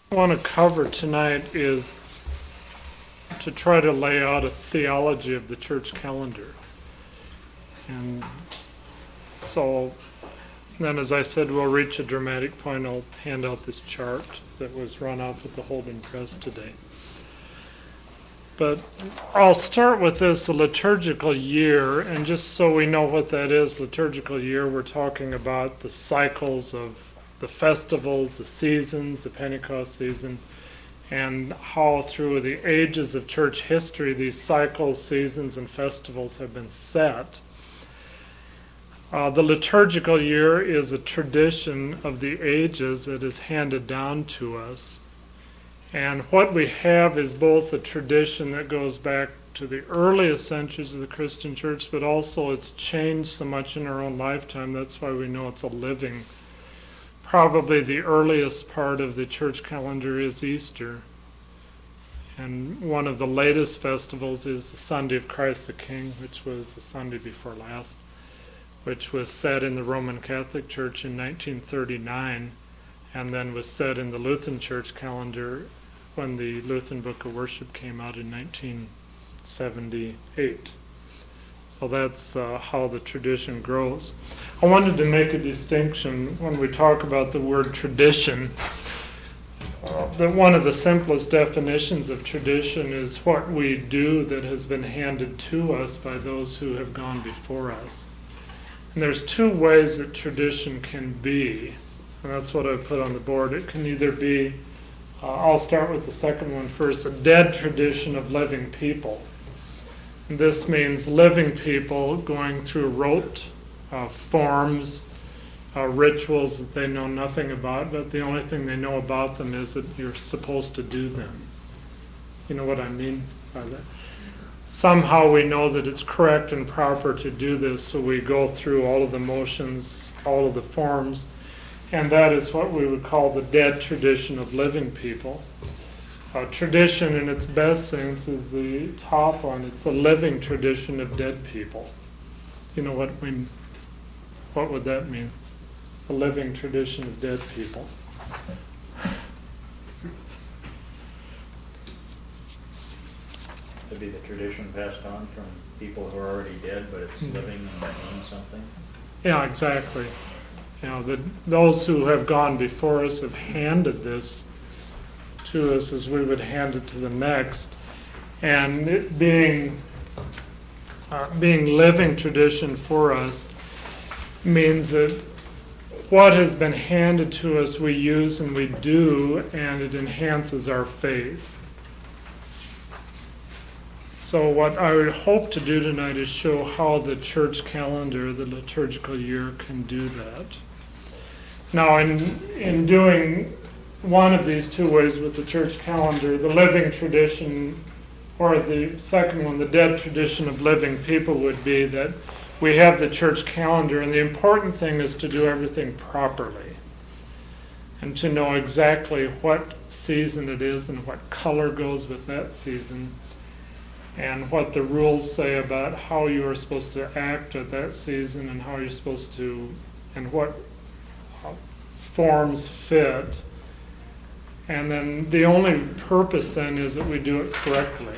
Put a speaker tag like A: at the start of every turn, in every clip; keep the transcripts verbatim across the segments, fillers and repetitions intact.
A: I want to cover tonight is to try to lay out a theology of the church calendar. And so then, as I said, we'll reach a dramatic point. I'll hand out this chart that was run off at the Holden Press today. But I'll start with this, a liturgical year, and just so we know what that is, liturgical year, we're talking about the cycles of the festivals, the seasons, the Pentecost season, and how through the ages of church history these cycles, seasons, and festivals have been set. Uh, the liturgical year is a tradition of the ages that is handed down to us. And what we have is both a tradition that goes back to the earliest centuries of the Christian church, but also it's changed so much in our own lifetime. That's why we know it's a living. Probably the earliest part of the church calendar is Easter. And one of the latest festivals is the Sunday of Christ the King, which was the Sunday before last, which was set in the Roman Catholic Church in nineteen thirty-nine, and then was set in the Lutheran Church calendar when the Lutheran Book of Worship came out in nineteen seventy-eight. So that's uh, how the tradition grows. I wanted to make a distinction when we talk about the word tradition. Uh, that one of the simplest definitions of tradition is what we do that has been handed to us by those who have gone before us. And there's two ways that tradition can be, and that's what I put on the board. It can either be, uh, I'll start with the second one first, a dead tradition of living people. And this means living people going through rote uh, forms, uh, rituals that they know nothing about, but the only thing they know about them is that you're supposed to do them. You know what I mean by that? Somehow we know that it's correct and proper to do this, so we go through all of the motions, all of the forms, and that is what we would call the dead tradition of living people. Uh, tradition in its best sense is the top one. It's a living tradition of dead people. You know what we, what would that mean? A living tradition of dead people.
B: To be the tradition passed on from people who are already dead, but it's mm-hmm. living and that means something.
A: Yeah, exactly. You know, the, those who have gone before us have handed this to us as we would hand it to the next. And it being uh, being living tradition for us means that what has been handed to us we use and we do, and it enhances our faith. So what I would hope to do tonight is show how the church calendar, the liturgical year, can do that. Now, in in doing one of these two ways with the church calendar, the living tradition, or the second one, the dead tradition of living people, would be that we have the church calendar, and the important thing is to do everything properly and to know exactly what season it is and what color goes with that season, and what the rules say about how you are supposed to act at that season and how you're supposed to, and what forms fit. And then the only purpose then is that we do it correctly.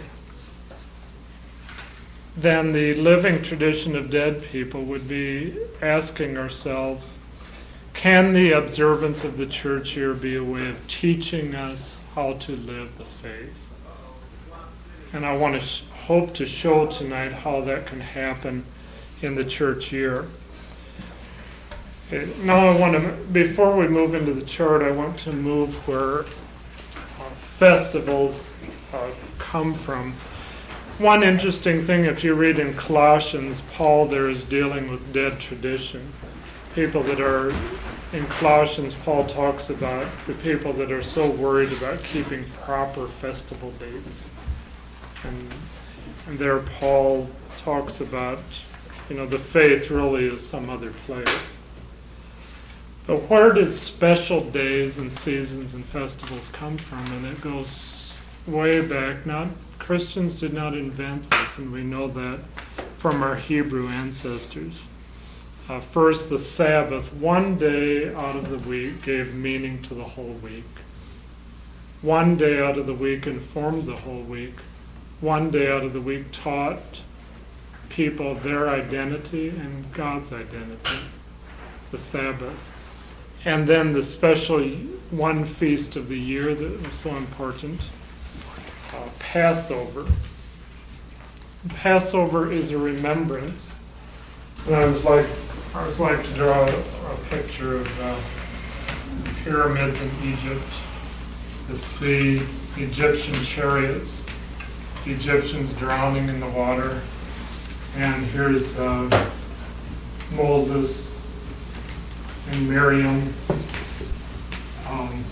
A: Then the living tradition of dead people would be asking ourselves, can the observance of the church year be a way of teaching us how to live the faith? And I want to sh- hope to show tonight how that can happen in the church year. Okay, now I want to, before we move into the chart, I want to move where uh, festivals uh, come from. One interesting thing, if you read in Colossians, Paul there is dealing with dead tradition. People that are, in Colossians, Paul talks about the people that are so worried about keeping proper festival dates. And, and there Paul talks about, you know, the faith really is some other place. But where did special days and seasons and festivals come from? And it goes way back. Not Christians did not invent this, and we know that from our Hebrew ancestors. Uh, first, the Sabbath, one day out of the week, gave meaning to the whole week. one day out of the week informed the whole week. One day out of the week taught people their identity and God's identity, the Sabbath. And then the special one feast of the year that was so important, uh, Passover. Passover is a remembrance. And I was like, I was like to draw a, a picture of uh, pyramids in Egypt, the sea, Egyptian chariots, the Egyptians drowning in the water, and here's uh, Moses and Miriam um,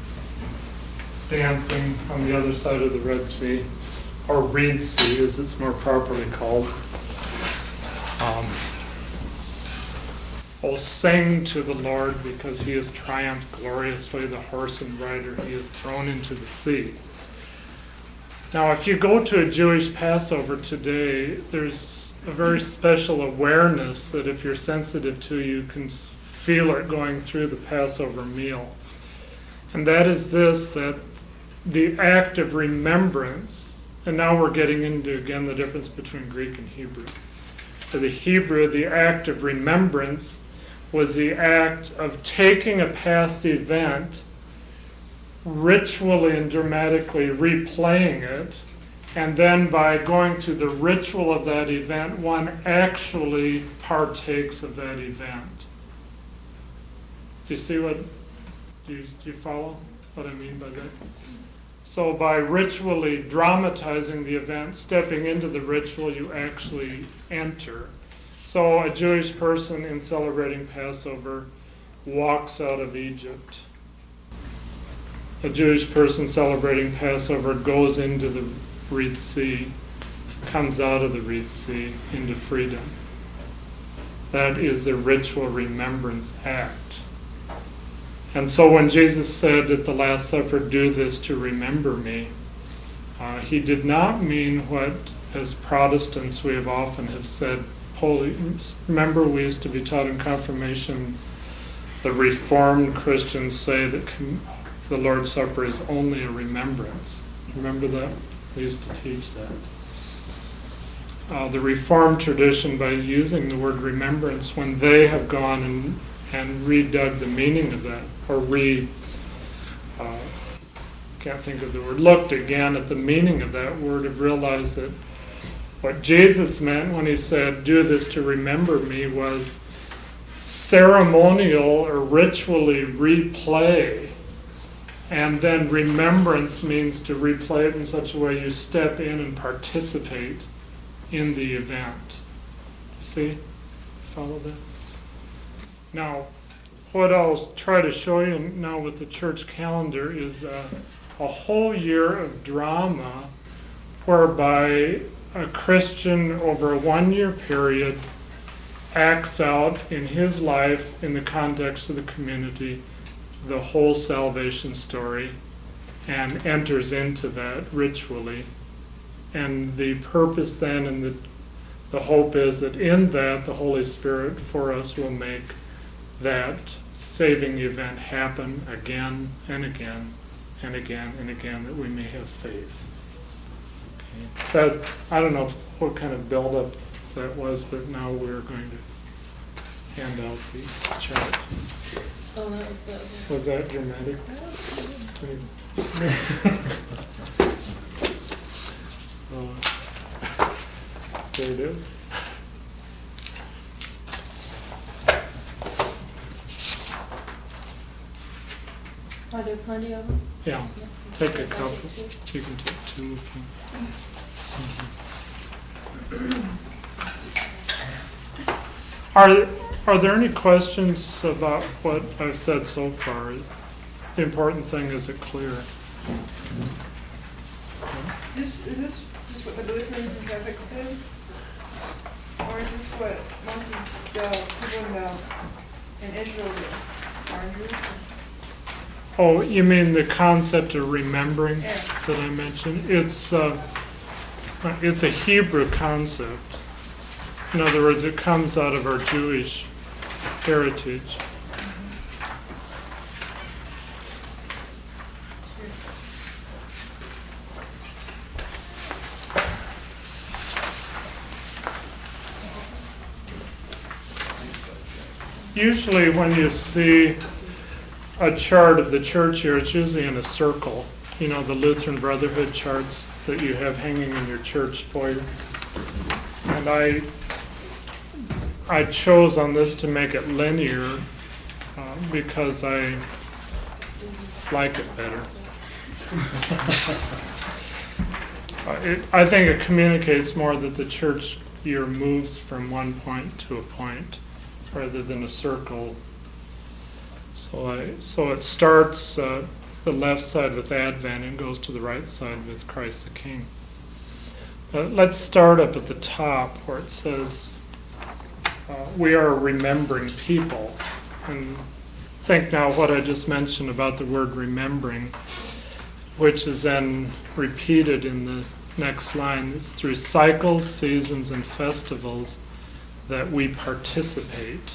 A: dancing on the other side of the Red Sea, or Reed Sea as it's more properly called. Um, Oh, sing to the Lord because he has triumphed gloriously, the horse and rider he has thrown into the sea. Now, if you go to a Jewish Passover today, there's a very special awareness that if you're sensitive to, you can feel it going through the Passover meal. And that is this, that the act of remembrance, and now we're getting into, again, the difference between Greek and Hebrew. For the Hebrew, the act of remembrance was the act of taking a past event, ritually and dramatically replaying it, and then by going through the ritual of that event, one actually partakes of that event. Do you see what, do you, do you follow what I mean by that? So by ritually dramatizing the event, stepping into the ritual, you actually enter. So a Jewish person in celebrating Passover walks out of Egypt. A Jewish person celebrating Passover goes into the Reed Sea, comes out of the Reed Sea into freedom. That is a ritual remembrance act. And so when Jesus said at the Last Supper, "Do this to remember me," uh, he did not mean what, as Protestants, we have often have said, Holy, remember we used to be taught in confirmation, the Reformed Christians say that com- the Lord's Supper is only a remembrance. Remember that? They used to teach that. Uh, the Reformed tradition, by using the word remembrance, when they have gone and, and redug the meaning of that, or re, uh, can't think of the word, looked again at the meaning of that word, have realized that what Jesus meant when he said, "Do this to remember me," was ceremonial or ritually replay. And then remembrance means to replay it in such a way you step in and participate in the event. See? Follow that? Now, what I'll try to show you now with the church calendar is uh, a whole year of drama whereby a Christian over a one-year period acts out in his life, in the context of the community, the whole salvation story, and enters into that ritually. And the purpose then and the, the hope is that in that the Holy Spirit for us will make that saving event happen again and again and again and again, that we may have faith. That, I don't know what kind of build-up that was, but now we're going to hand out the chart.
C: Oh, that was that.
A: Was that dramatic? uh, there it is.
C: Are there plenty of them?
A: Yeah,
C: Yeah.
A: take a
C: Okay,
A: couple.
C: I'll take two.
A: You can take two if you. Are are there any questions about what I've said so far? The important thing is it clear.
D: Is this, is this just what the Lutherans and Catholics did? Or is this what most of the people in, the, in Israel did? Orange Jews?
A: Oh, you mean the concept of remembering
D: Yeah.
A: that I mentioned? It's uh, it's a Hebrew concept. In other words, it comes out of our Jewish heritage. usually when you see a chart of the church here, it's usually in a circle. You know, the Lutheran Brotherhood charts that you have hanging in your church foyer. And I I chose on this to make it linear uh, because I like it better. uh, it, I think it communicates more that the church year moves from one point to a point rather than a circle. So I so it starts uh, the left side with Advent and goes to the right side with Christ the King. Uh, let's start up at the top where it says uh, we are a remembering people. And think now what I just mentioned about the word remembering, which is then repeated in the next line. It's through cycles, seasons, and festivals that we participate.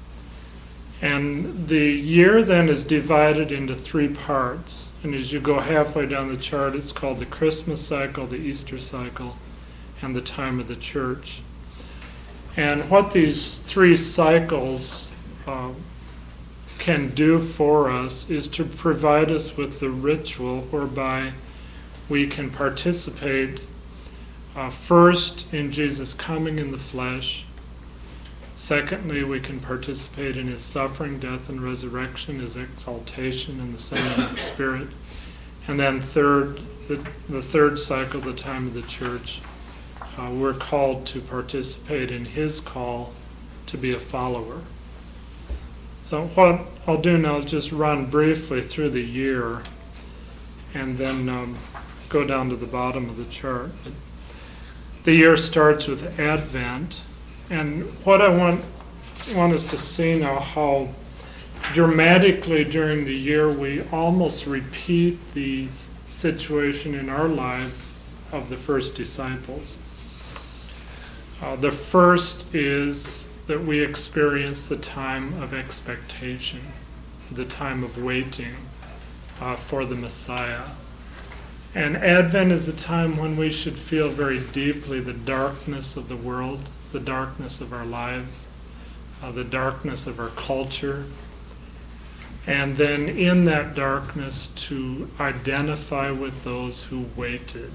A: And the year then is divided into three parts. And as you go halfway down the chart, it's called the Christmas cycle, the Easter cycle, and the time of the church. And what these three cycles uh, can do for us is to provide us with the ritual whereby we can participate uh, first in Jesus coming in the flesh. Secondly, we can participate in his suffering, death, and resurrection, his exaltation, and the sending of the Spirit. And then third, the, the third cycle, the time of the church, uh, we're called to participate in his call to be a follower. So what I'll do now is just run briefly through the year and then um, go down to the bottom of the chart. The year starts with Advent. And what I want want us to see now, how dramatically during the year we almost repeat the situation in our lives of the first disciples. Uh, the first is that we experience the time of expectation, the time of waiting uh, for the Messiah. And Advent is a time when we should feel very deeply the darkness of the world, the darkness of our lives, uh, the darkness of our culture, and then in that darkness to identify with those who waited.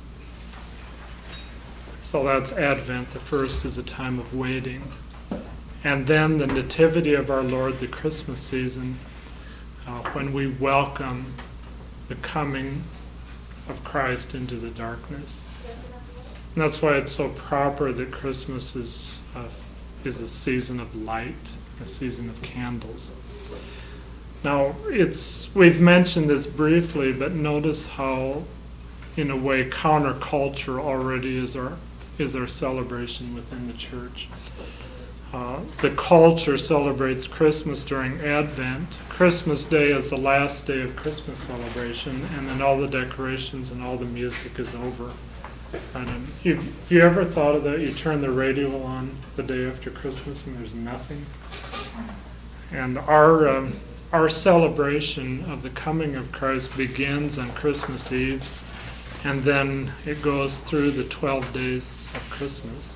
A: So that's Advent. The first is a time of waiting. And then the Nativity of our Lord, the Christmas season, uh, when we welcome the coming of Christ into the darkness. And that's why it's so proper that Christmas is uh, is a season of light, a season of candles. Now, it's we've mentioned this briefly, but notice how, in a way, counterculture already is our is our celebration within the church. Uh, the culture celebrates Christmas during Advent. Christmas Day is the last day of Christmas celebration, and then all the decorations and all the music is over. And you, have you ever thought of that? You turn the radio on the day after Christmas and there's nothing. And our um, our celebration of the coming of Christ begins on Christmas Eve, and then it goes through the twelve days of Christmas.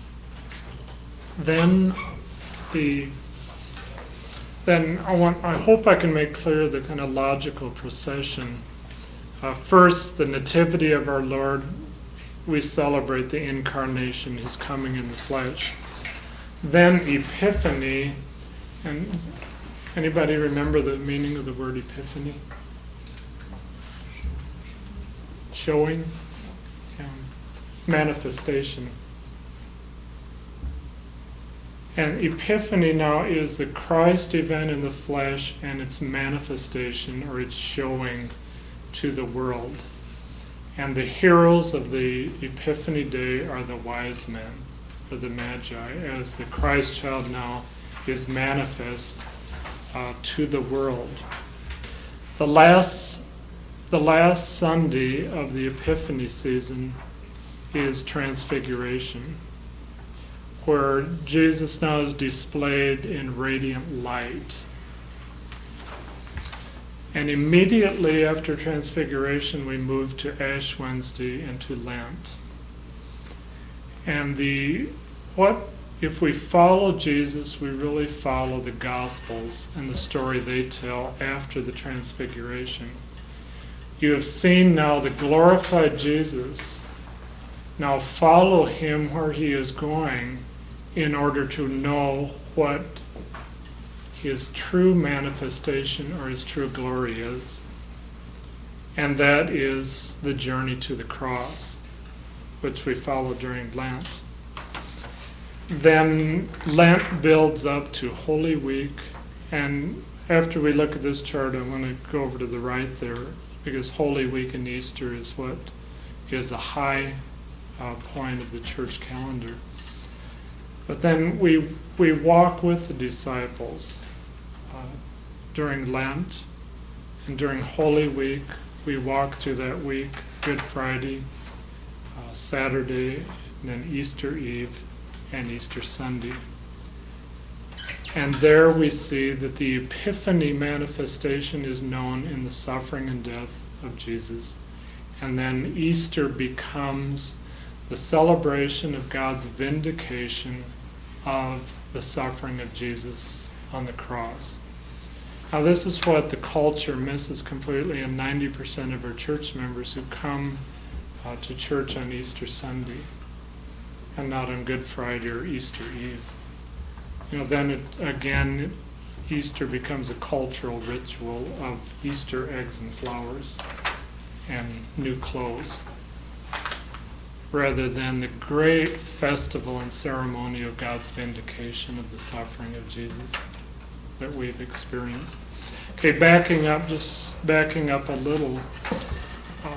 A: Then the then I want I hope I can make clear the kind of logical procession. Uh, first, the Nativity of our Lord. We celebrate the incarnation, his coming in the flesh. Then Epiphany, and anybody remember the meaning of the word Epiphany? Showing, um, manifestation. And Epiphany now is the Christ event in the flesh and its manifestation or its showing to the world. And the heroes of the Epiphany Day are the wise men, or the Magi, as the Christ child now is manifest uh, to the world. The last, the last Sunday of the Epiphany season is Transfiguration, where Jesus now is displayed in radiant light. And immediately after Transfiguration, we move to Ash Wednesday and to Lent. And the what if we follow Jesus, we really follow the Gospels and the story they tell after the Transfiguration. You have seen now the glorified Jesus. Now follow him where he is going in order to know what his true manifestation or his true glory is. And that is the journey to the cross, which we follow during Lent. Then Lent builds up to Holy Week, and after we look at this chart, I want to go over to the right there, because Holy Week and Easter is what is a high uh, point of the church calendar. But then we we walk with the disciples uh, during Lent, and during Holy Week we walk through that week, Good Friday, uh, Saturday, and then Easter Eve and Easter Sunday. And there we see that the Epiphany manifestation is known in the suffering and death of Jesus. And then Easter becomes the celebration of God's vindication of the suffering of Jesus on the cross. Now this is what the culture misses completely, and ninety percent of our church members who come uh, to church on Easter Sunday and not on Good Friday or Easter Eve. You know, then it, again, Easter becomes a cultural ritual of Easter eggs and flowers and new clothes, rather than the great festival and ceremony of God's vindication of the suffering of Jesus that we've experienced. Okay, backing up, just backing up a little, uh,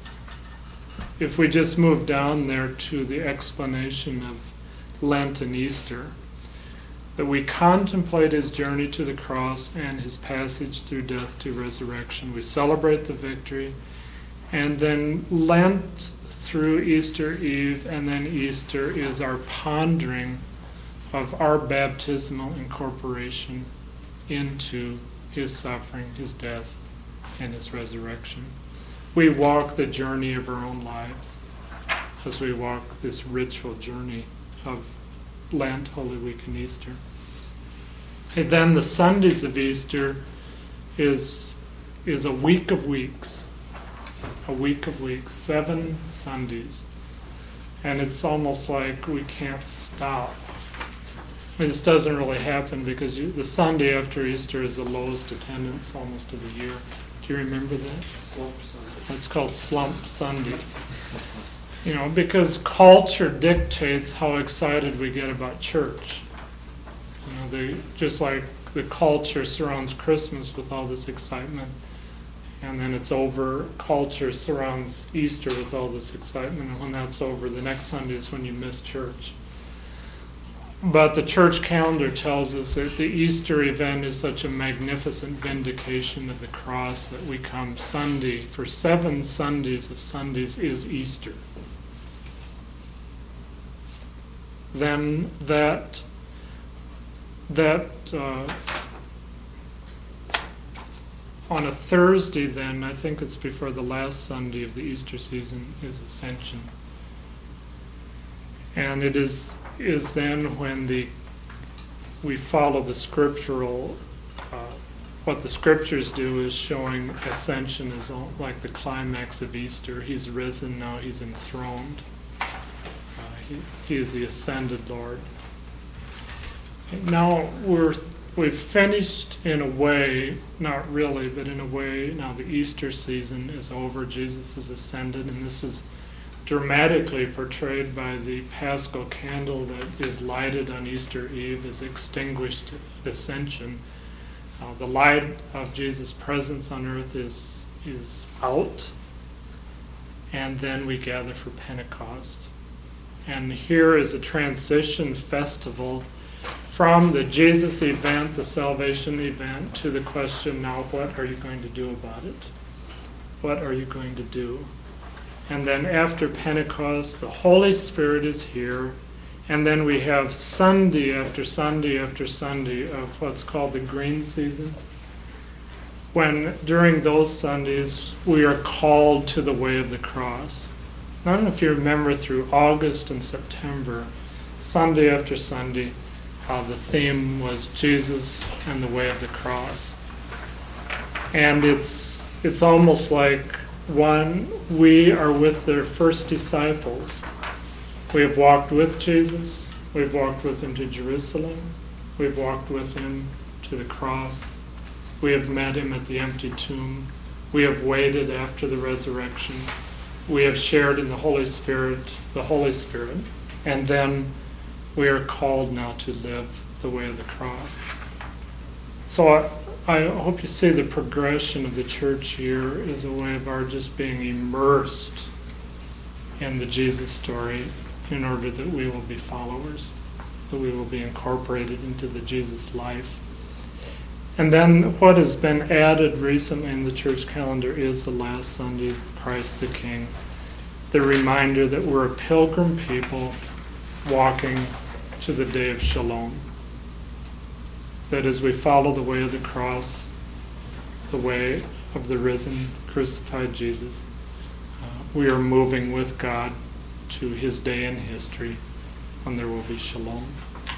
A: if we just move down there to the explanation of Lent and Easter, that we contemplate his journey to the cross and his passage through death to resurrection. We celebrate the victory, and then Lent through Easter Eve and then Easter is our pondering of our baptismal incorporation into his suffering, his death, and his resurrection. We walk the journey of our own lives as we walk this ritual journey of Lent, Holy Week, and Easter. And then the Sundays of Easter is is a week of weeks. A week of weeks, seven Sundays. And it's almost like we can't stop. I mean, this doesn't really happen because you, the Sunday after Easter is the lowest attendance almost of the year. Do you remember that?
E: Slump Sunday.
A: That's called Slump Sunday. You know, because culture dictates how excited we get about church. You know, they, just like the culture surrounds Christmas with all this excitement, and then it's over, culture surrounds Easter with all this excitement, and when that's over, the next Sunday is when you miss church. But the church calendar tells us that the Easter event is such a magnificent vindication of the cross that we come Sunday, for seven Sundays of Sundays is Easter. Then that that uh, on a Thursday, then I think it's before the last Sunday of the Easter season, is Ascension, and it is is then when the we follow the scriptural. Uh, what the scriptures do is showing Ascension is all, like the climax of Easter. He's risen now. He's enthroned. Uh, he, he is the ascended Lord. Now we're we've finished in a way, not really, but in a way. Now the Easter season is over. Jesus is ascended, and this is dramatically portrayed by the Paschal candle that is lighted on Easter Eve as extinguished ascension. Uh, the light of Jesus' presence on earth is is out, and then we gather for Pentecost. And here is a transition festival from the Jesus event, the salvation event, to the question, now what are you going to do about it? What are you going to do? And then after Pentecost, the Holy Spirit is here, and then we have Sunday after Sunday after Sunday of what's called the green season, when during those Sundays we are called to the way of the cross. I don't know if you remember, through August and September, Sunday after Sunday, uh, the theme was Jesus and the way of the cross. And it's it's almost like, one, we are with their first disciples. We have walked with Jesus. We've walked with him to Jerusalem. We've walked with him to the cross. We have met him at the empty tomb. We have waited after the resurrection. We have shared in the Holy Spirit, the Holy Spirit. And then we are called now to live the way of the cross. So I, I hope you see the progression of the church year is a way of our just being immersed in the Jesus story in order that we will be followers, that we will be incorporated into the Jesus life. And then what has been added recently in the church calendar is the last Sunday, Christ the King. The reminder that we're a pilgrim people walking to the day of Shalom. That as we follow the way of the cross, the way of the risen, crucified Jesus, uh, we are moving with God to his day in history when there will be Shalom.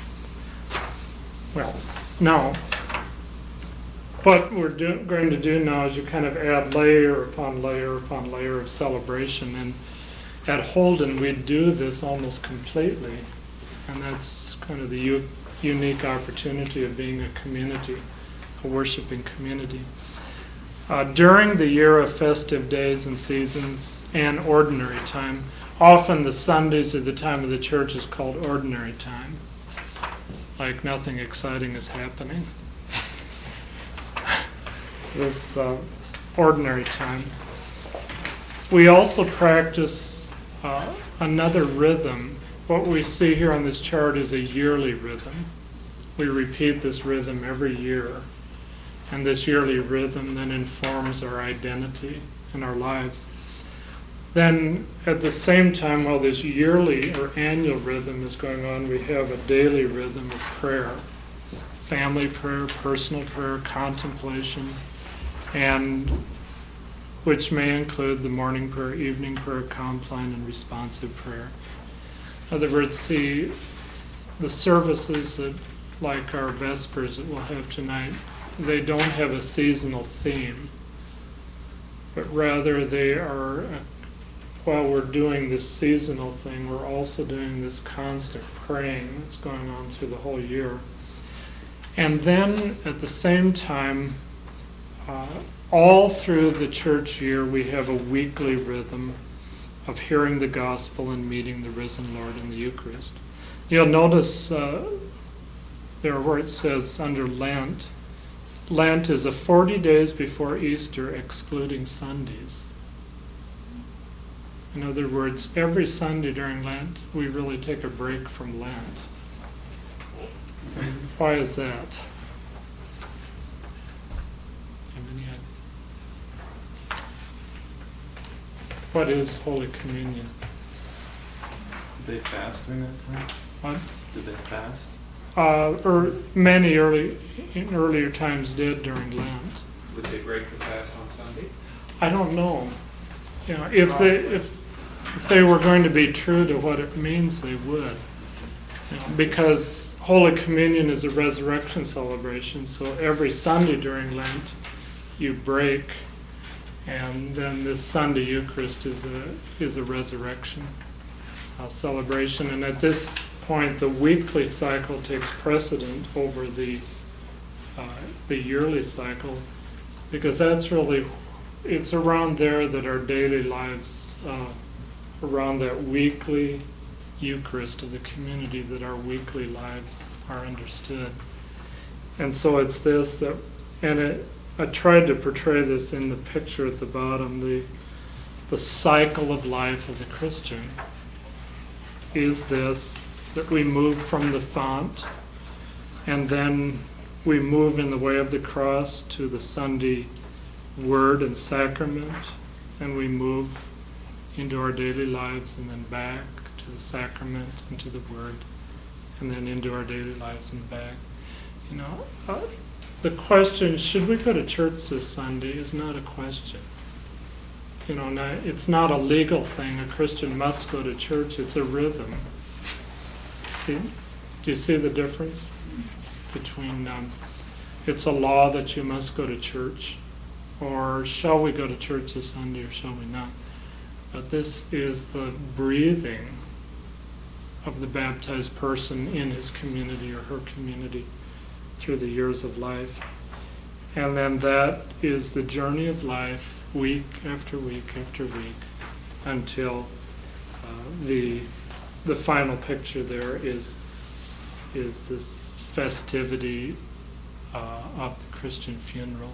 A: Well, now, what we're do, going to do now is you kind of add layer upon layer upon layer of celebration. And at Holden, we do this almost completely. And that's kind of the u- unique opportunity of being a community, a worshiping community. Uh, during the year of festive days and seasons and ordinary time, often the Sundays or the time of the church is called ordinary time. Like nothing exciting is happening. This uh, ordinary time. We also practice uh, another rhythm. What we see here on this chart is a yearly rhythm. We repeat this rhythm every year. And this yearly rhythm then informs our identity and our lives. Then at the same time, while this yearly or annual rhythm is going on, we have a daily rhythm of prayer. Family prayer, personal prayer, contemplation, and which may include the morning prayer, evening prayer, compline, and responsive prayer. In other words, see, the services that, like our Vespers that we'll have tonight, they don't have a seasonal theme, but rather they are, uh, while we're doing this seasonal thing, we're also doing this constant praying that's going on through the whole year. And then at the same time, uh, all through the church year, we have a weekly rhythm of hearing the gospel and meeting the risen Lord in the Eucharist. You'll notice uh, there where it says under Lent, Lent is a forty days before Easter, excluding Sundays. In other words, every Sunday during Lent, we really take a break from Lent. And why is that? What is Holy Communion?
E: Did they fast during that time?
A: What?
E: Did they fast?
A: Uh, or many early in earlier times did during Lent.
F: Would they break the fast on Sunday?
A: I don't know. You know, if they if if they were going to be true to what it means, they would. You know, because Holy Communion is a resurrection celebration, so every Sunday during Lent, you break. And then this Sunday Eucharist is a is a resurrection uh, celebration. And at this point, the weekly cycle takes precedent over the uh, the yearly cycle, because that's really, it's around there that our daily lives, uh, around that weekly Eucharist of the community, that our weekly lives are understood. And so it's this that, and it. I tried to portray this in the picture at the bottom. The the cycle of life of the Christian is this, that we move from the font, and then we move in the way of the cross to the Sunday word and sacrament, and we move into our daily lives, and then back to the sacrament and to the word, and then into our daily lives and back. You know, uh, the question, should we go to church this Sunday, is not a question. You know, not, it's not a legal thing. A Christian must go to church. It's a rhythm. See, do you see the difference between um, it's a law that you must go to church, or shall we go to church this Sunday or shall we not? But this is the breathing of the baptized person in his community or her community through the years of life. And then that is the journey of life, week after week after week, until uh, the the final picture there is is this festivity uh, of the Christian funeral.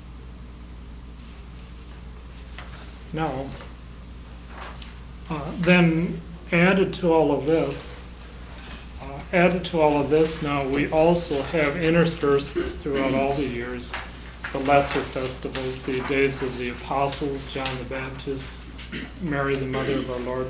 A: Now, uh, then added to all of this, uh, added to all of this, now we also have interspersed throughout all the years the lesser festivals, the days of the apostles, John the Baptist, Mary the mother of our Lord,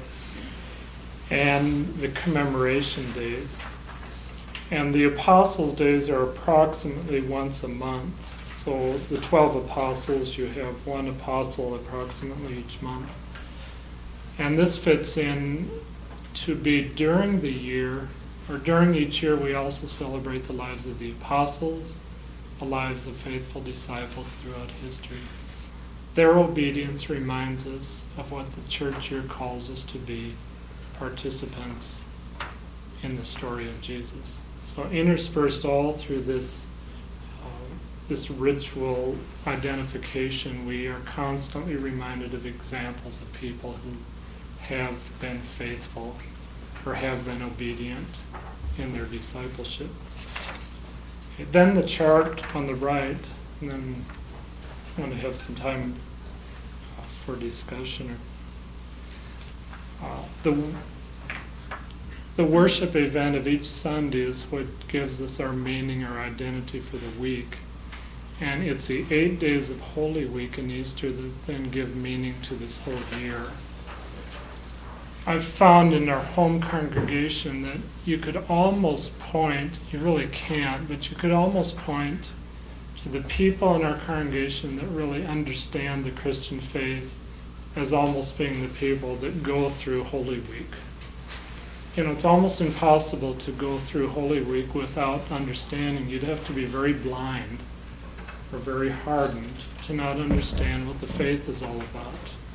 A: and the commemoration days. And the apostles' days are approximately once a month. So the twelve apostles, you have one apostle approximately each month. And this fits in to be during the year, or during each year we also celebrate the lives of the apostles, the lives of faithful disciples throughout history. Their obedience reminds us of what the church year calls us to be, participants in the story of Jesus. So interspersed all through this uh, this ritual identification, we are constantly reminded of examples of people who have been faithful or have been obedient in their discipleship. Okay, then the chart on the right, and then I'm going to have some time uh, for discussion. Uh, the The worship event of each Sunday is what gives us our meaning, our identity for the week. And it's the eight days of Holy Week and Easter that then give meaning to this whole year. I've found in our home congregation that you could almost point, you really can't, but you could almost point to the people in our congregation that really understand the Christian faith as almost being the people that go through Holy Week. You know, it's almost impossible to go through Holy Week without understanding. You'd have to be very blind or very hardened to not understand what the faith is all about.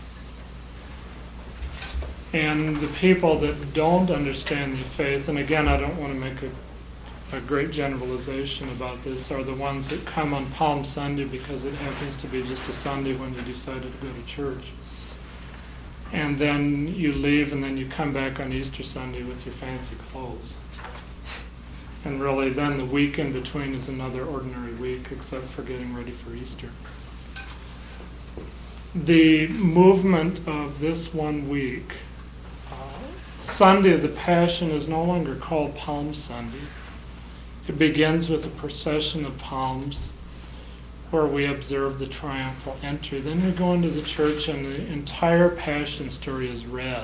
A: And the people that don't understand the faith, and again, I don't want to make a, a great generalization about this, are the ones that come on Palm Sunday because it happens to be just a Sunday when you decided to go to church. And then you leave and then you come back on Easter Sunday with your fancy clothes. And really then the week in between is another ordinary week except for getting ready for Easter. The movement of this one week, uh, Sunday of the Passion is no longer called Palm Sunday. It begins with a procession of palms where we observe the triumphal entry. Then we go into the church and the entire Passion story is read.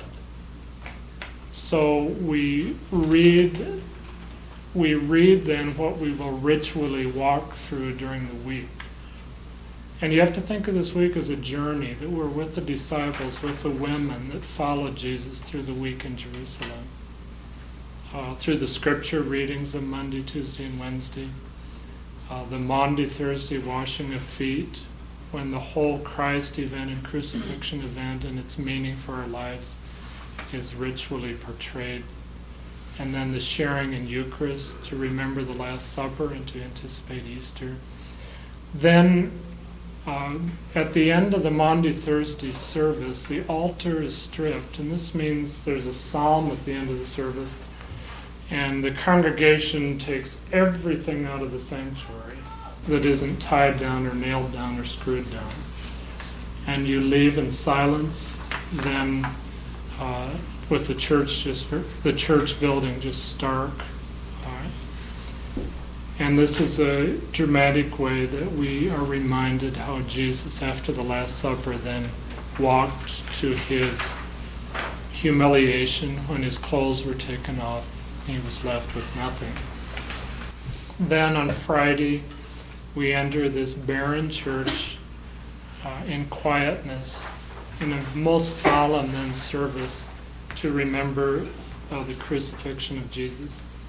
A: So we read, we read then what we will ritually walk through during the week. And you have to think of this week as a journey, that we're with the disciples, with the women that followed Jesus through the week in Jerusalem. Uh, through the scripture readings of Monday, Tuesday, and Wednesday. Uh, the Maundy Thursday washing of feet, when the whole Christ event and crucifixion event and its meaning for our lives is ritually portrayed. And then the sharing in Eucharist to remember the Last Supper and to anticipate Easter. Then uh, at the end of the Maundy Thursday service, the altar is stripped, and this means there's a psalm at the end of the service. And the congregation takes everything out of the sanctuary that isn't tied down or nailed down or screwed down. And you leave in silence, then uh, with the church just the church building just stark. Uh, and this is a dramatic way that we are reminded how Jesus, after the Last Supper, then walked to his humiliation when his clothes were taken off. He was left with nothing. Then on Friday, we enter this barren church uh, in quietness, in a most solemn then service to remember uh, the crucifixion of Jesus.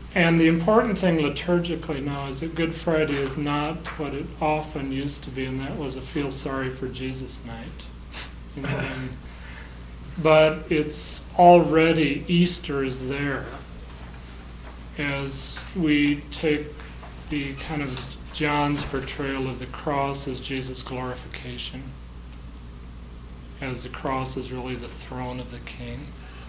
A: And the important thing liturgically now is that Good Friday is not what it often used to be, and that was a feel sorry for Jesus night. You know what I mean? But it's already, Easter is there as we take the kind of John's portrayal of the cross as Jesus' glorification, as the cross is really the throne of the King.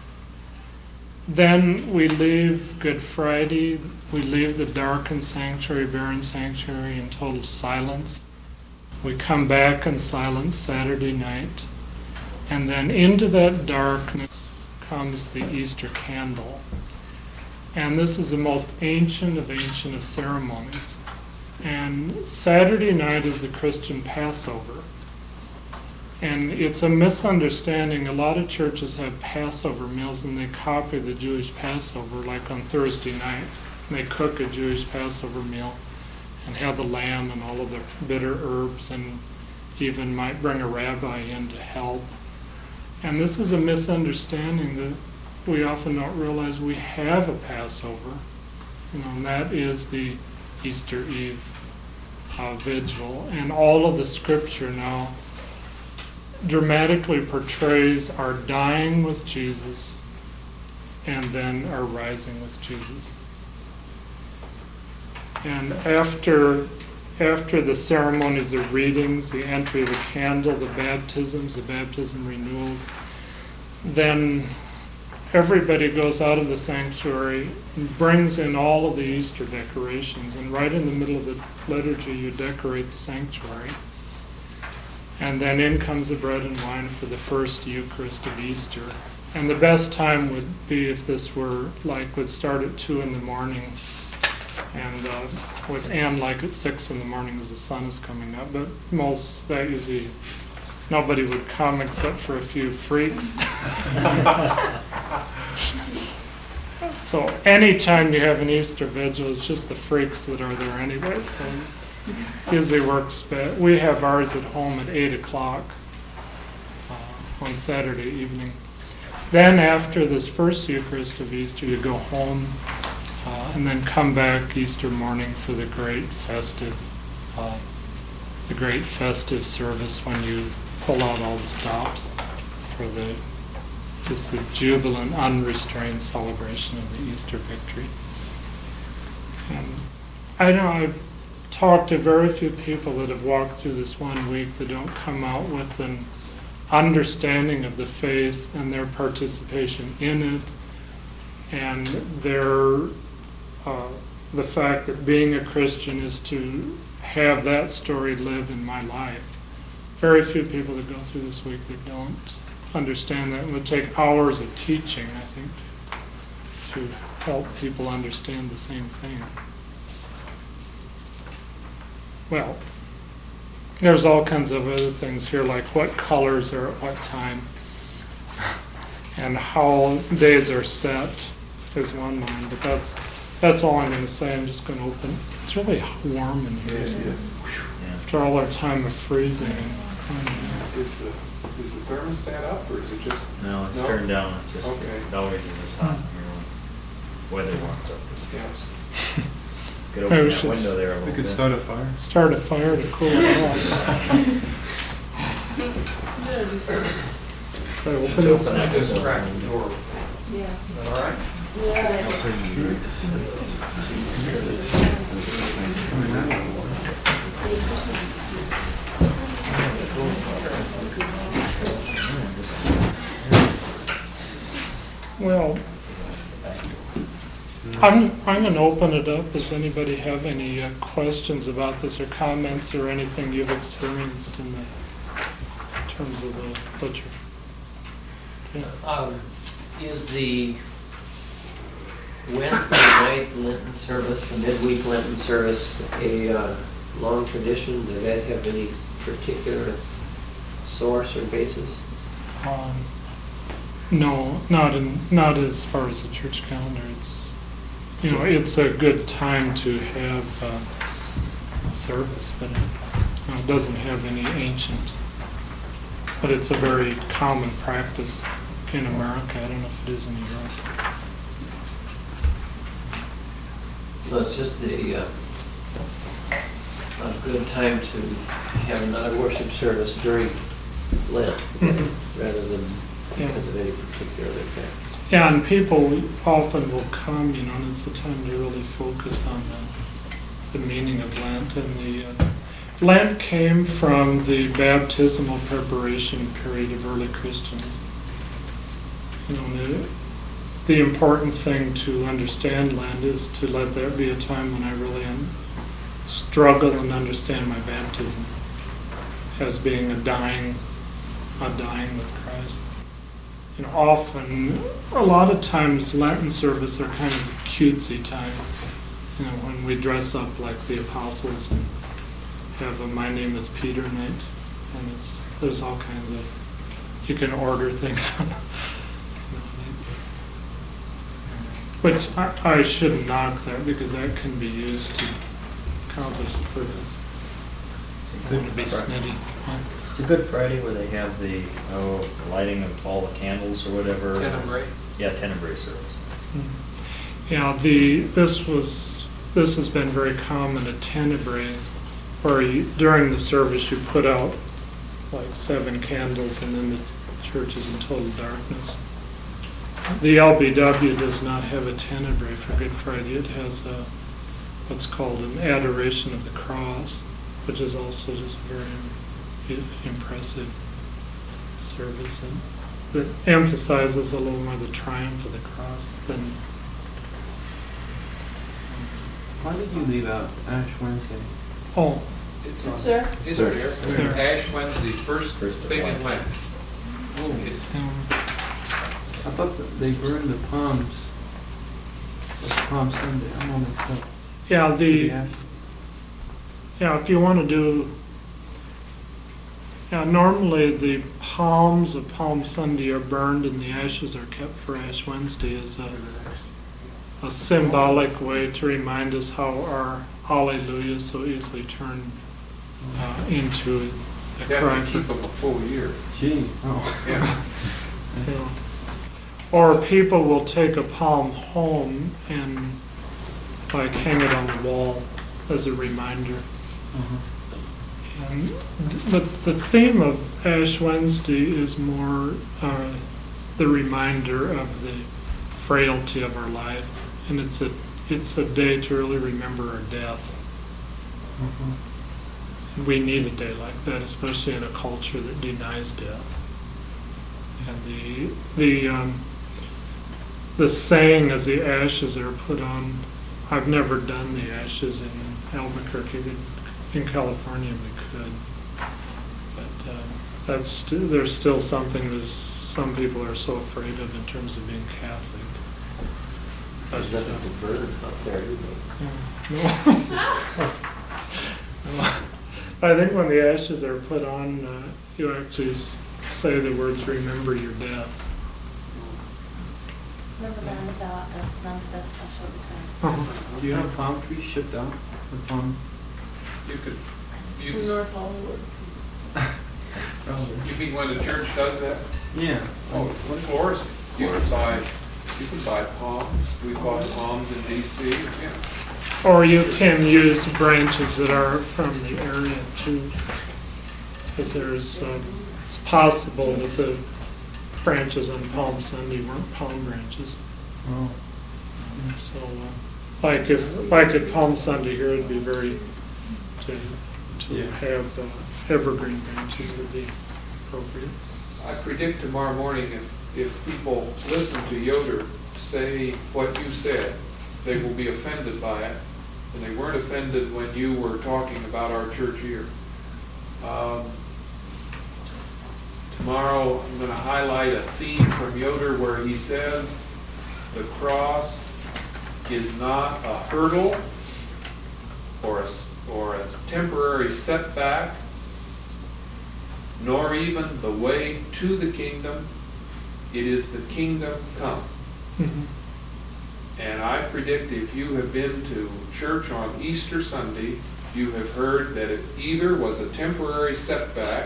A: Then we leave Good Friday, we leave the darkened sanctuary, barren sanctuary in total silence. We come back in silence Saturday night, and then into that darkness comes the Easter candle. And this is the most ancient of ancient of ceremonies. And Saturday night is the Christian Passover. And it's a misunderstanding. A lot of churches have Passover meals and they copy the Jewish Passover, like on Thursday night. And they cook a Jewish Passover meal and have the lamb and all of the bitter herbs, and even might bring a rabbi in to help. And this is a misunderstanding that we often don't realize we have a Passover, you know, and that is the Easter Eve uh, vigil. And all of the scripture now dramatically portrays our dying with Jesus and then our rising with Jesus. And after after the ceremonies, the readings, the entry of the candle, the baptisms, the baptism renewals, then everybody goes out of the sanctuary and brings in all of the Easter decorations. And right in the middle of the liturgy, you decorate the sanctuary. And then in comes the bread and wine for the first Eucharist of Easter. And the best time would be if this were like, would start at two in the morning and uh, would end like at six in the morning as the sun is coming up. But most, that usually, nobody would come except for a few freaks. So anytime you have an Easter vigil, it's just the freaks that are there anyway. So usually works best. We have ours at home at eight o'clock uh, on Saturday evening. Then after this first Eucharist of Easter, you go home uh, and then come back Easter morning for the great festive, uh, the great festive service when you pull out all the stops for the just the jubilant, unrestrained celebration of the Easter victory. And I know I've talked to very few people that have walked through this one week that don't come out with an understanding of the faith and their participation in it, and their uh, the fact that being a Christian is to have that story live in my life. Very few people that go through this week that don't understand that. It would take hours of teaching, I think, to help people understand the same thing. Well, there's all kinds of other things here, like what colors are at what time, and how days are set is one line, but that's that's all I'm going to say. I'm just going to open. It's really warm in here.
E: Yes, yes.
A: After all our time of freezing.
F: Is the, is the thermostat up, or is it just?
B: No, it's
F: No?
B: turned down. It's just,
F: Okay.
B: it always is this hot here when weather warms up.
F: Yes.
B: Could
A: Maybe
B: open
A: we
B: that
A: should
B: window there a
E: We
B: little
E: could
B: bit.
E: start a fire.
A: Start a fire to cool it off.
C: Yeah, just-
A: Try to open
B: Open
A: it.
B: that
F: Just
B: window.
F: crack the door.
C: Yeah.
F: Is that all right?
C: Yeah.
A: Well, I'm, I'm going to open it up. Does anybody have any uh, questions about this or comments or anything you've experienced in the in terms of the butcher? Yeah.
G: Um, is the Wednesday night Lenten service, the midweek Lenten service, a uh, long tradition? Does that have any particular source or basis?
A: Um, no, not in, not as far as the church calendar. It's, you know, it's a good time to have uh, a service, but it, uh, it doesn't have any ancient. But it's a very common practice in America. I don't know if it is in Europe.
G: So it's just a, uh, a good time to have another worship service during Lent, is that-
A: Mhm.
G: rather than
A: Yeah.
G: because of any particular event.
A: Yeah, and people often will come, you know, and it's a time to really focus on the, the meaning of Lent. And the uh, Lent came from the baptismal preparation period of early Christians. You know, the, the important thing to understand Lent is to let there be a time when I really un- struggle and understand my baptism as being a dying, a dying with Christ. You know, often, a lot of times Lenten service are kind of a cutesy time. You know, when we dress up like the apostles and have a "My name is Peter" night, and it's there's all kinds of you can order things. Which I, I shouldn't knock that because that can be used to accomplish the purpose. I want to be snitty. Huh?
B: It's a Good Friday where they have the, oh, lighting of all the candles or whatever.
H: Tenebrae?
B: Yeah, tenebrae service.
A: Yeah, the, this was, this has been very common at Tenebrae, where you, during the service you put out like seven candles and then the church is in total darkness. The L B W does not have a Tenebrae for Good Friday. It has a, what's called an Adoration of the Cross, which is also just very im- impressive service and that emphasizes a little more the triumph of the cross than.
E: Why did you leave out Ash Wednesday?
A: Oh,
H: It's
C: It's
H: on-
C: there.
H: It's
B: There.
H: there.
A: There.
H: Ash Wednesday, first
B: First of
H: thing in
B: Lent.
H: Lent. It-
A: um,
E: I thought that they burned the palms. It's Palm Sunday. I'm all mixed up.
A: yeah, the.
E: ash.
A: Yeah, if you want to do, yeah, normally the palms of Palm Sunday are burned and the ashes are kept for Ash Wednesday as a, a symbolic way to remind us how our Alleluia so easily turn uh, into a
H: You have
A: crime.
H: to keep them a full year.
E: Gee. Oh.
H: Yeah.
A: Yeah. Or people will take a palm home and like hang it on the wall as a reminder.
E: Uh-huh.
A: And the, the theme of Ash Wednesday is more uh, the reminder of the frailty of our life, and it's a it's a day to really remember our death.
E: Uh-huh.
A: We need a day like that, especially in a culture that denies death. And the the um, the saying as the ashes are put on. I've never done the ashes in Albuquerque. In California, we could, but uh, that's st- there's still something that some people are so afraid of in terms of being Catholic.
G: There's
A: But,
G: nothing to burn out there, is there?
A: uh, no. No. I think when the ashes are put on, uh, you actually s- say the words "Remember your death."
C: Never done without us, none of that special time.
A: Uh-huh.
E: Do you have palm trees shipped out? The palm.
H: You could, you,
C: From North Hollywood.
H: you mean when the church does that?
E: Yeah.
H: Oh, of course, you can buy, you can buy palms. We bought palms in D C, yeah.
A: Or you can use branches that are from the area too, because there's um, it's possible that the branches on Palm Sunday weren't palm branches.
E: Oh.
A: And so, uh, like if like at Palm Sunday here, it'd be very to to
E: Yeah.
A: have uh, evergreen branches would be appropriate.
H: I predict tomorrow morning if, if people listen to Yoder say what you said, they will be offended by it. And they weren't offended when you were talking about our church here. Um, tomorrow I'm going to highlight a theme from Yoder where he says the cross is not a hurdle or a, s- or a temporary setback, nor even the way to the kingdom. It is the kingdom come.
A: Mm-hmm.
H: And I predict if you have been to church on Easter Sunday, you have heard that it either was a temporary setback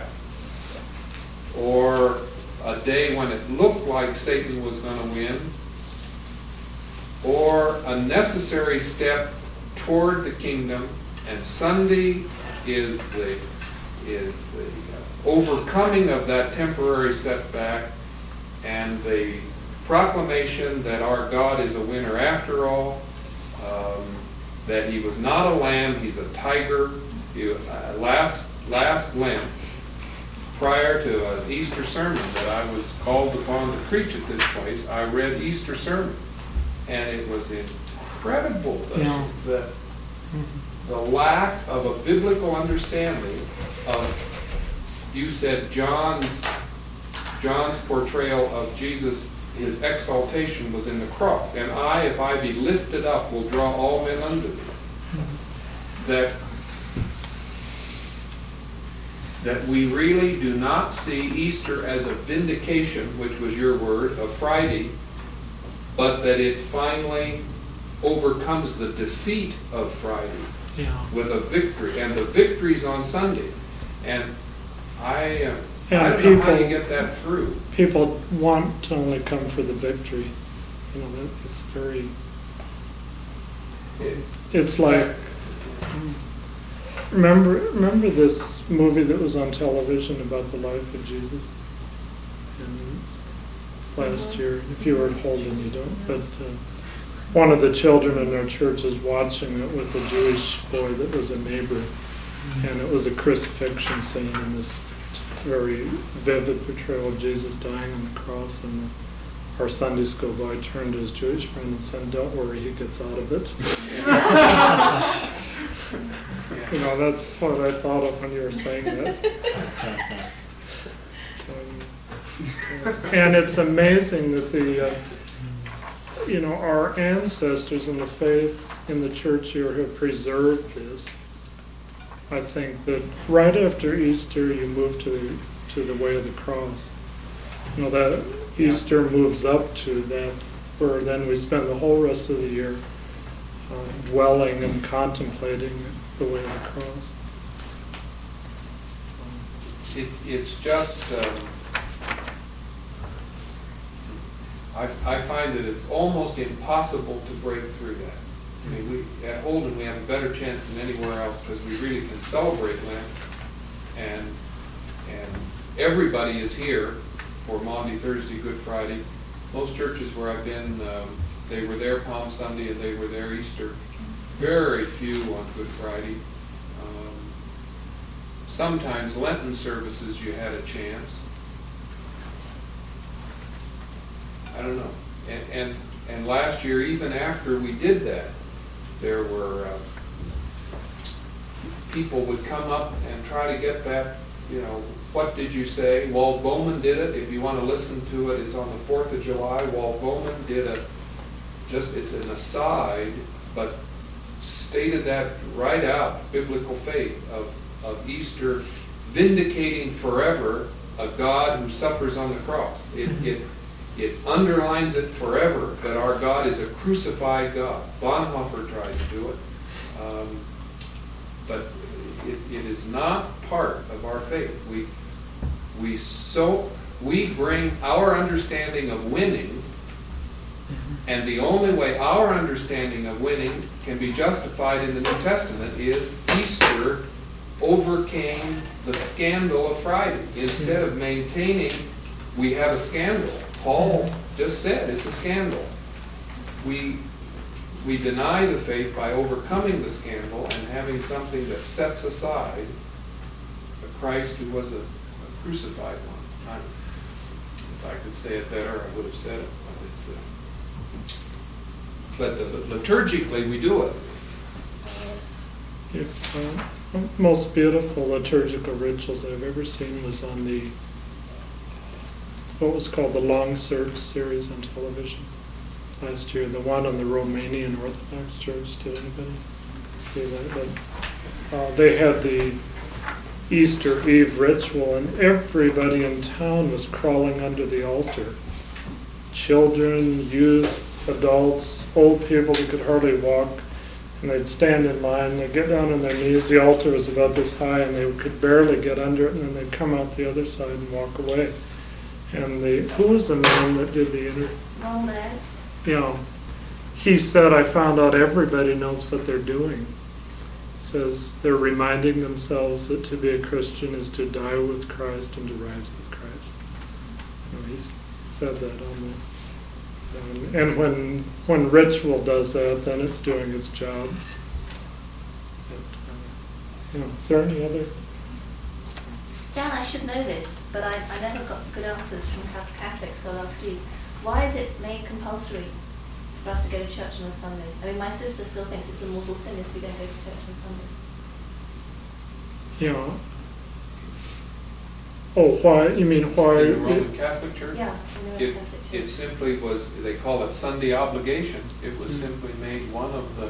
H: or a day when it looked like Satan was going to win, or a necessary step toward the kingdom, and Sunday is the is the uh, overcoming of that temporary setback and the proclamation that our God is a winner after all, um, that he was not a lamb, he's a tiger. He, uh, last last Lent, prior to an Easter sermon that I was called upon to preach at this place, I read Easter sermons, and it was incredible that,
A: Yeah.
H: that the lack of a biblical understanding of, you said John's John's portrayal of Jesus, his exaltation was in the cross, and I, if I be lifted up, will draw all men unto me. That that we really do not see Easter as a vindication, which was your word, of Friday, but that it finally overcomes the defeat of Friday
A: Yeah.
H: with a victory, and the victory's on Sunday. And I, uh, I
A: And
H: don't know how you
A: people-
H: get that through.
A: People want to only come for the victory. You know, that, it's very,
H: It-
A: it's like, remember, remember this movie that was on television about the life of Jesus? And last year, if you were at Holden, you don't, but uh, one of the children in our church is watching it with a Jewish boy that was a neighbor, and it was a crucifixion scene in this very vivid portrayal of Jesus dying on the cross, and our Sunday school boy turned to his Jewish friend and said, "Don't worry, he gets out of it." You know, that's what I thought of when you were saying that. Um, and it's amazing that the, uh, you know, our ancestors in the faith in the church here have preserved this. I think that right after Easter, you move to to the way of the cross. You know, that Easter moves up to that, where then we spend the whole rest of the year uh, dwelling and contemplating the way of the cross.
H: It, it's just, um, I, I find that it's almost impossible to break through that. I mean, we, at Holden, we have a better chance than anywhere else because we really can celebrate Lent, and and everybody is here for Maundy, Thursday, Good Friday. Most churches where I've been, um, they were there Palm Sunday and they were there Easter. Very few on Good Friday. Um, sometimes Lenten services you had a chance. I don't know. And and and last year, even after we did that, there were uh, people would come up and try to get that, you know, what did you say? Walt Bowman did it. If you want to listen to it, it's on the fourth of July. Walt Bowman did a, just, it's an aside, but stated that right out, biblical faith of, of Easter vindicating forever a God who suffers on the cross. It, it, it underlines it forever that our God is a crucified God. Bonhoeffer tried to do it. Um, but it, it is not part of our faith. We, we so, we bring our understanding of winning, and the only way our understanding of winning can be justified in the New Testament is Easter overcame the scandal of Friday. Instead of maintaining, we have a scandal. Paul just said it's a scandal. We we deny the faith by overcoming the scandal and having something that sets aside a Christ who was a, a crucified one. I, if I could say it better, I would have said it. But, it's, uh, but the, liturgically, we do it.
A: If, uh, most beautiful liturgical rituals I've ever seen was on the, what was called the Long Search series on television last year, the one on the Romanian Orthodox Church. Did anybody see that? But, uh, they had the Easter Eve ritual, and everybody in town was crawling under the altar. Children, youth, adults, old people that could hardly walk, and they'd stand in line, they'd get down on their knees, the altar was about this high, and they could barely get under it, and then they'd come out the other side and walk away. And the, who was the man that did the inter,
C: Gomez.
A: you know, he said, I found out everybody knows what they're doing. Says they're reminding themselves that to be a Christian is to die with Christ and to rise with Christ. You know, he s- said that on the, and, and when when ritual does that, then it's doing its job. But, uh, you know, is there any other?
C: Dan, I should know this, but I, I never got good answers from Cath- Catholics, so I'll ask you. Why is it made compulsory for us to go to church on a Sunday? I mean, my sister still thinks it's a mortal sin if we don't go to church on Sunday.
A: You know. Oh, why? You mean why?
H: In the Roman
A: it-
H: Catholic Church?
C: Yeah, in the
H: It,
C: Catholic
H: it
C: Church.
H: simply was, they call it Sunday obligation. It was
A: Mm.
H: simply made one of the,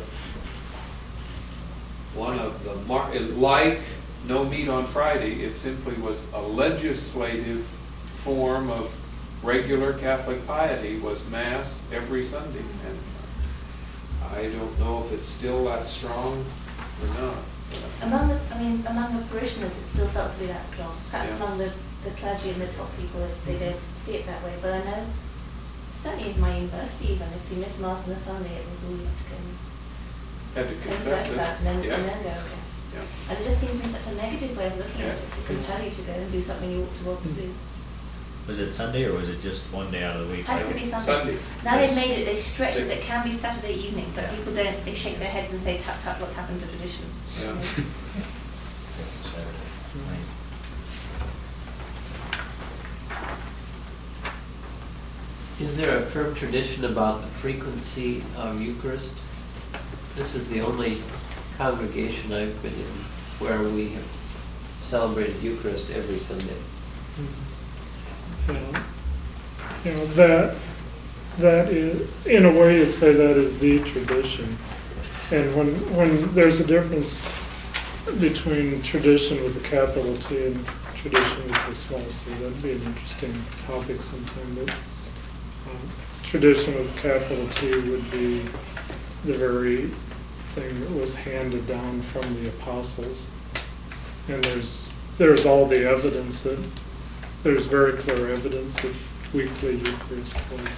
H: one of the, mar- it- like no meat on Friday, it simply was a legislative form of regular Catholic piety, was Mass every Sunday. And I don't know if it's still that strong or not.
C: Among the, I mean, among the parishioners, it still felt to be that strong. Perhaps
H: Yeah.
C: among the, the clergy and the top people, it- they don't see it that way. But I know, certainly in my university even, if you miss Mass on a Sunday, it was all you had to go and
H: Had to
C: confess
H: confess it.
C: that and then,
H: Yes.
C: and then go again.
H: Yeah.
C: And it just seems to be such a negative way of looking at
H: Yeah.
C: it, to compel you to go and do something you ought to want to do.
B: Was it Sunday or was it just one day out of the week?
C: Has to be Sunday.
H: Sunday.
C: Now they've
B: Yes.
C: made it, they stretched it,
H: They-
C: it can be Saturday evening, but
H: Yeah.
C: people don't, they shake their heads and say, tut tut, what's happened to tradition?
H: Yeah.
B: Saturday night.
G: Is there a firm tradition about the frequency of Eucharist? This is the only congregation I've been in where we have celebrated Eucharist every Sunday.
A: You know, you know, that, that is, in a way, you'd say that is the tradition. And when, when there's a difference between tradition with a capital T and tradition with a small c, that'd be an interesting topic sometime. But um, tradition with capital T would be the very thing that was handed down from the apostles. And there's, there's all the evidence that, there's very clear evidence that weekly Eucharist was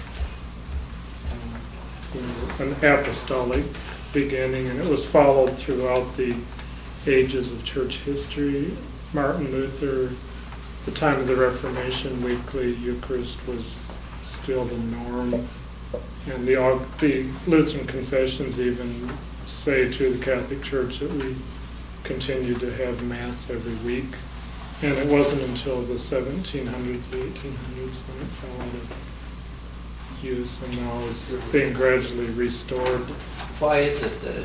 A: um, you know, an apostolic beginning, and it was followed throughout the ages of church history. Martin Luther, the time of the Reformation, weekly Eucharist was still the norm. And the, Aug- the Lutheran confessions even say to the Catholic Church that we continue to have Mass every week. And it wasn't until the seventeen hundreds, the eighteen hundreds when it fell out of use and now is being gradually restored.
G: Why is it that it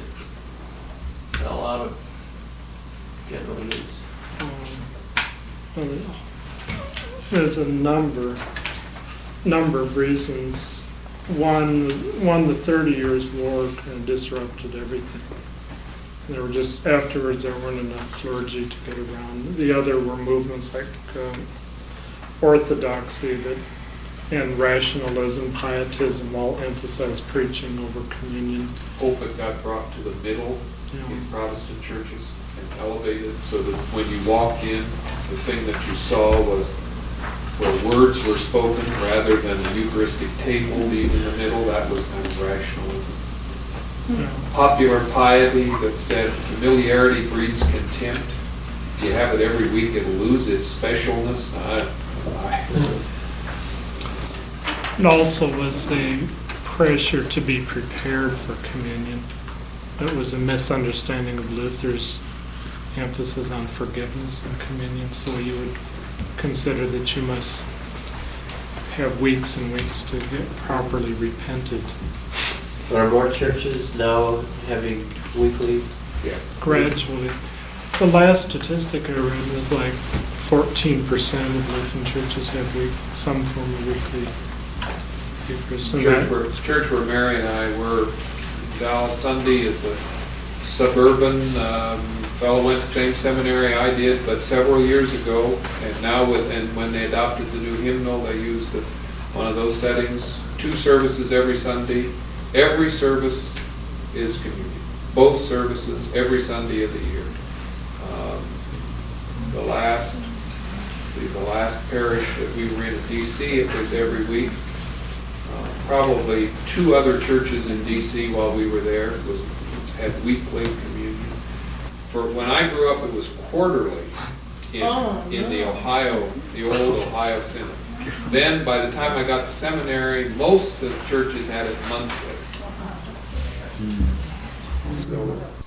G: fell out of general use?
A: Um, well, There's a number, number of reasons. One, one, the Thirty Years' War kind of disrupted everything. There were just, afterwards, there weren't enough clergy to get around. The other were movements like um, orthodoxy that, and rationalism, pietism, all emphasized preaching over communion.
H: Hope it got brought to the middle
A: Yeah.
H: in Protestant churches and elevated so that when you walked in, the thing that you saw was where words were spoken rather than the Eucharistic table being in the middle. That was kind of rationalism.
A: Yeah.
H: Popular piety that said familiarity breeds contempt. If you have it every week, it'll lose its specialness. I, I,
A: And also was the pressure to be prepared for communion. It was a misunderstanding of Luther's emphasis on forgiveness in communion, so you would consider that you must have weeks and weeks to get properly repented.
G: Are more churches now having weekly?
H: yeah.
A: Gradually. The last statistic I read was like fourteen percent of Lutheran churches have week, some form of weekly Eucharist. And
H: Church
A: that-
H: where, church where Mary and I were, Dallas Sunday is a suburban, um, fellow went to the same seminary I did, but several years ago, and now with, and when they adopted the new hymnal, they used the, one of those settings, two services every Sunday. Every service is communion. Both services, every Sunday of the year. Um, the last, see, the last parish that we were in in D C, it was every week. Uh, Probably two other churches in D C while we were there was, had weekly communion. For, when I grew up, it was quarterly in,
D: Oh,
H: in the
D: no.
H: Ohio, the old Ohio Synod. Then, by the time I got to seminary, most of the churches had it monthly. So